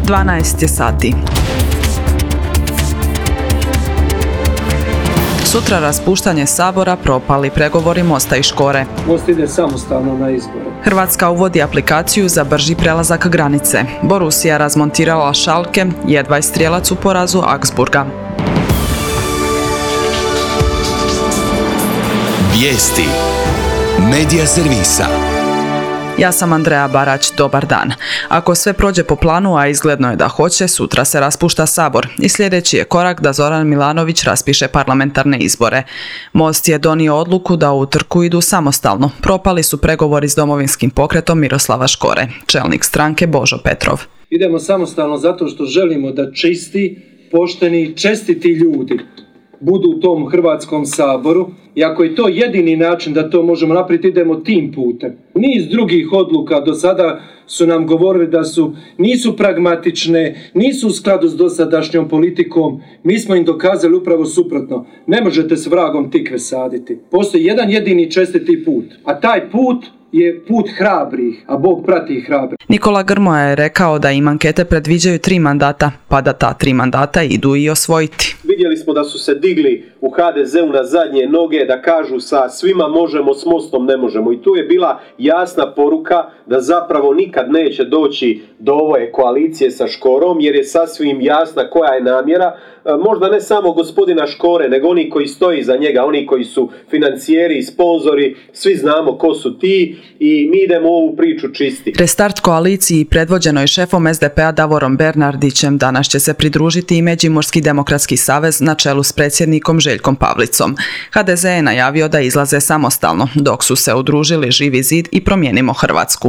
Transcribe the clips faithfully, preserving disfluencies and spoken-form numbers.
dvanaest je sati. Sutra raspuštanje Sabora, propali pregovori Mosta i Škore. Most ide samostalno na izbore. Hrvatska uvodi aplikaciju za brži prelazak granice. Borussia razmontirala Schalke, jedva je strijelac u porazu Augsburga. Vijesti Medija servisa. Ja sam Andreja Barać, dobar dan. Ako sve prođe po planu, a izgledno je da hoće, sutra se raspušta Sabor i sljedeći je korak da Zoran Milanović raspiše parlamentarne izbore. Most je donio odluku da u trku idu samostalno. Propali su pregovori s Domovinskim pokretom Miroslava Škore, čelnik stranke Božo Petrov. Idemo samostalno zato što želimo da čisti, pošteni, čestiti ljudi budu u tom Hrvatskom saboru i ako je to jedini način da to možemo napraviti, idemo tim putem. Niz drugih odluka do sada su nam govorili da su nisu pragmatične, nisu u skladu s dosadašnjom politikom. Mi smo im dokazali upravo suprotno. Ne možete s vragom tikve saditi. Postoji jedan jedini čestiti put, a taj put je put hrabrih, a Bog prati hrabrih. Nikola Grmoja je rekao da im ankete predviđaju tri mandata, pa da ta tri mandata idu i osvojiti. Vidjeli smo da su se digli u ha de zeu na zadnje noge da kažu sa svima možemo, s Mostom ne možemo. I tu je bila jasna poruka da zapravo nikad neće doći do ove koalicije sa Škorom, jer je sasvim jasna koja je namjera. Možda ne samo gospodina Škore, nego oni koji stoji za njega, oni koji su financijeri i sponzori, svi znamo ko su ti i mi idemo ovu priču čisti. Restart koaliciji predvođenoj šefom es de pe a Davorom Bernardićem danas će se pridružiti i Međimurski demokratski savez na čelu s predsjednikom Željkom Pavlicom. ha de ze je najavio da izlaze samostalno, dok su se udružili Živi zid i Promijenimo Hrvatsku.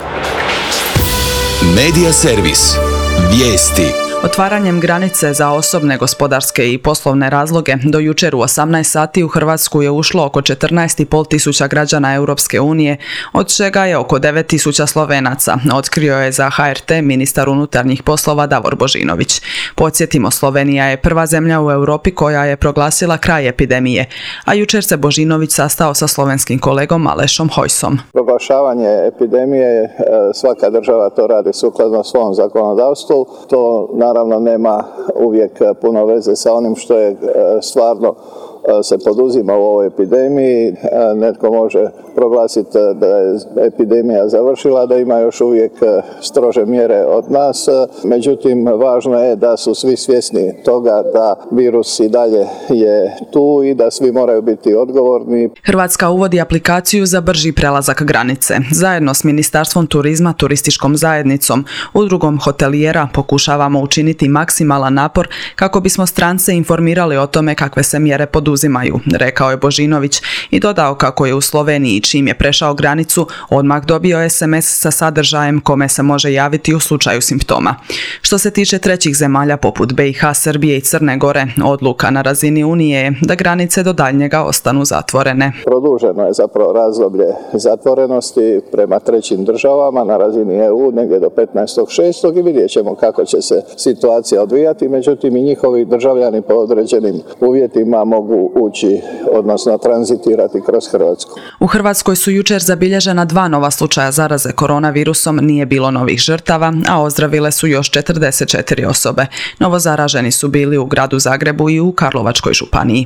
Medija servis. Vijesti. Otvaranjem granice za osobne, gospodarske i poslovne razloge do jučer u osamnaest sati u Hrvatsku je ušlo oko četrnaest i pol tisuća građana Europske unije, od čega je oko devet tisuća Slovenaca, otkrio je za ha er te ministar unutarnjih poslova Davor Božinović. Podsjetimo, Slovenija je prva zemlja u Europi koja je proglasila kraj epidemije, a jučer se Božinović sastao sa slovenskim kolegom Alešom Hojsom. Proglašavanje epidemije, svaka država to radi sukladno svom zakonodavstvu, to na Naravno nema uvijek puno veze sa onim što je stvarno se poduzima u ovoj epidemiji. Netko može proglasiti da je epidemija završila, da ima još uvijek strože mjere od nas. Međutim, važno je da su svi svjesni toga da virus i dalje je tu i da svi moraju biti odgovorni. Hrvatska uvodi aplikaciju za brži prelazak granice. Zajedno s Ministarstvom turizma, turističkom zajednicom, udrugom hotelijera pokušavamo učiniti maksimalan napor kako bismo strance informirali o tome kakve se mjere poduzimaju, rekao je Božinović i dodao kako je u Sloveniji, čim je prešao granicu, odmah dobio es em es sa sadržajem kome se može javiti u slučaju simptoma. Što se tiče trećih zemalja poput be i ha, Srbije i Crne Gore, odluka na razini Unije je da granice do daljnjega ostanu zatvorene. Produženo je zapravo razdoblje zatvorenosti prema trećim državama na razini e u negdje do petnaestog šestog i vidjet ćemo kako će se situacija odvijati, međutim i njihovi državljani po određenim uvjetima mogu ući, odnosno tranzitirati kroz Hrvatsku. U Hrvatskoj su jučer zabilježena dva nova slučaja zaraze koronavirusom, nije bilo novih žrtava, a ozdravile su još četrdeset četiri osobe. Novo zaraženi su bili u gradu Zagrebu i u Karlovačkoj županiji.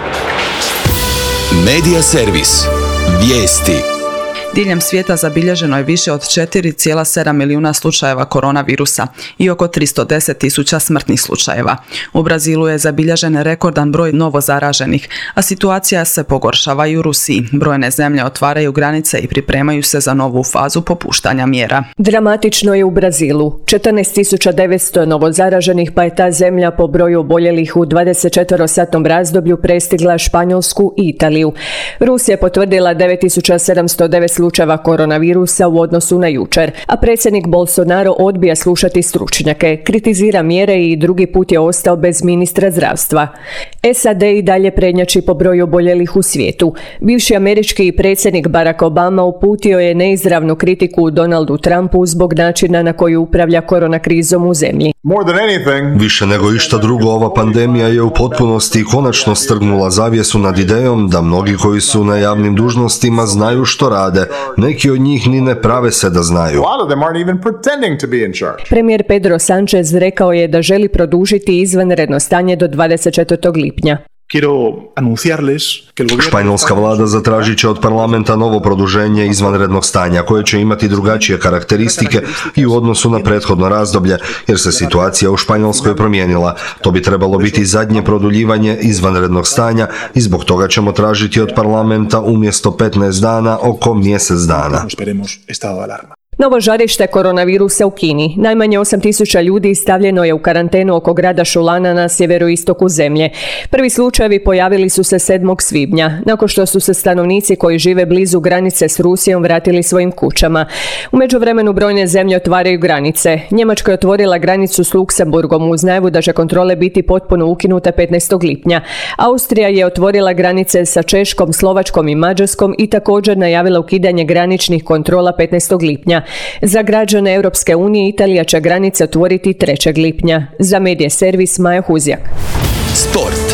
Medija servis. Vijesti. Diljem svijeta zabilježeno je više od četiri zarez sedam milijuna slučajeva koronavirusa i oko tristo deset tisuća smrtnih slučajeva. U Brazilu je zabilježen rekordan broj novo zaraženih, a situacija se pogoršava i u Rusiji. Brojne zemlje otvaraju granice i pripremaju se za novu fazu popuštanja mjera. Dramatično je u Brazilu. četrnaest tisuća devetsto novo zaraženih, pa je ta zemlja po broju oboljelih u dvadesetčetverosatnom razdoblju prestigla Španjolsku i Italiju. Rusija je potvrdila devet tisuća sedamsto devet slučajeva koronavirusa u odnosu na jučer, a predsjednik Bolsonaro odbija slušati stručnjake, kritizira mjere i drugi put je ostao bez ministra zdravstva. es a de i dalje prednjači po broju oboljelih u svijetu. Bivši američki predsjednik Barack Obama uputio je neizravnu kritiku Donaldu Trumpu zbog načina na koji upravlja korona krizom u zemlji. Više nego išta drugo, ova pandemija je u potpunosti i konačno strgnula zavjesu nad idejom da mnogi koji su na javnim dužnostima znaju što rade neki od njih ni ne prave se da znaju. Premijer Pedro Sánchez rekao je da želi produžiti izvanredno stanje do dvadeset četvrtog lipnja. Španjolska vlada zatražit će od parlamenta novo produženje izvanrednog stanja koje će imati drugačije karakteristike i u odnosu na prethodno razdoblje, jer se situacija u Španjolskoj promijenila. To bi trebalo biti zadnje produljivanje izvanrednog stanja i zbog toga ćemo tražiti od parlamenta umjesto petnaest dana oko mjesec dana. Novo žarište koronavirusa u Kini. Najmanje osam tisuća ljudi stavljeno je u karantenu oko grada Šulana na sjeveroistoku zemlje. Prvi slučajevi pojavili su se sedmog svibnja, nakon što su se stanovnici koji žive blizu granice s Rusijom vratili svojim kućama. U međuvremenu brojne zemlje otvaraju granice. Njemačka je otvorila granicu s Luksemburgom uz najavu da će kontrole biti potpuno ukinute petnaestog lipnja. Austrija je otvorila granice sa Češkom, Slovačkom i Mađarskom i također najavila ukidanje graničnih kontrola petnaestog lipnja. Za građane Europske unije Italija će granice otvoriti trećeg lipnja. Za Medija servis Maja Huzjak. Sport.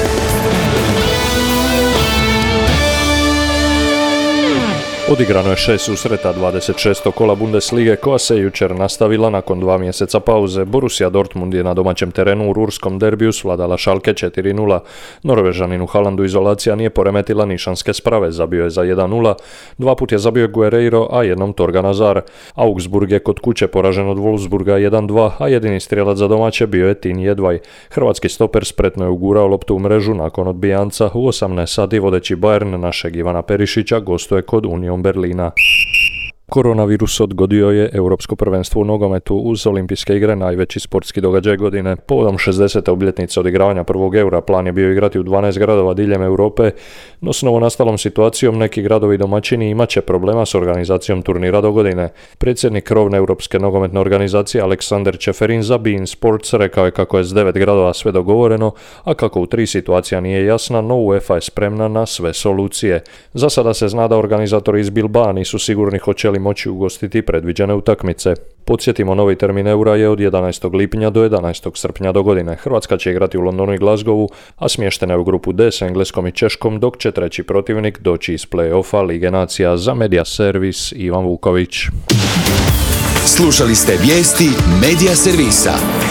Odigrano je šest susreta dvadeset šestog kola Bundeslige koja se jučer nastavila nakon dva mjeseca pauze. Borussia Dortmund je na domaćem terenu u rurskom derbiju svladala Schalke četiri nula. Norvežanin u Haalandu izolacija nije poremetila nišanske sprave, zabio je za jedan nula, dva put je zabio Guerreiro, a jednom Torgan Hazard. Augsburg je kod kuće poražen od Wolfsburga jedan dva, a jedini strijelac za domaće bio je Tin Jedvaj. Hrvatski stoper spretno je ugurao loptu u mrežu nakon odbijanca. U osamnaest sati vodeći Bayern našeg Ivana Perišića gostuje kod Union Berlina. Koronavirus odgodio je Europsko prvenstvo u nogometu uz olimpijske igre, najveći sportski događaj godine. Povodom šezdesete obljetnice odigravanja prvog eura plan je bio igrati u dvanaest gradova diljem Europe, no s novonastalom situacijom neki gradovi domaćini imat će problema s organizacijom turnira do godine. Predsjednik krovne Europske nogometne organizacije Aleksander Čeferin za beIN Sports rekao je kako je s devet gradova sve dogovoreno, a kako u tri situacija nije jasna, no UEFA je spremna na sve solucije. Za sada se zna da organizatori iz Bilbaa nisu sigurni hoće li moći ugostiti predviđene utakmice. Podsjetimo, novi termin eura je od jedanaestog lipnja do jedanaestog srpnja do godine. Hrvatska će igrati u Londonu i Glasgowu, a smještena je u grupu D s Engleskom i Češkom, dok će treći protivnik doći iz play-offa Lige nacija. Za Medija servis Ivan Vuković. Slušali ste vijesti Medija servisa.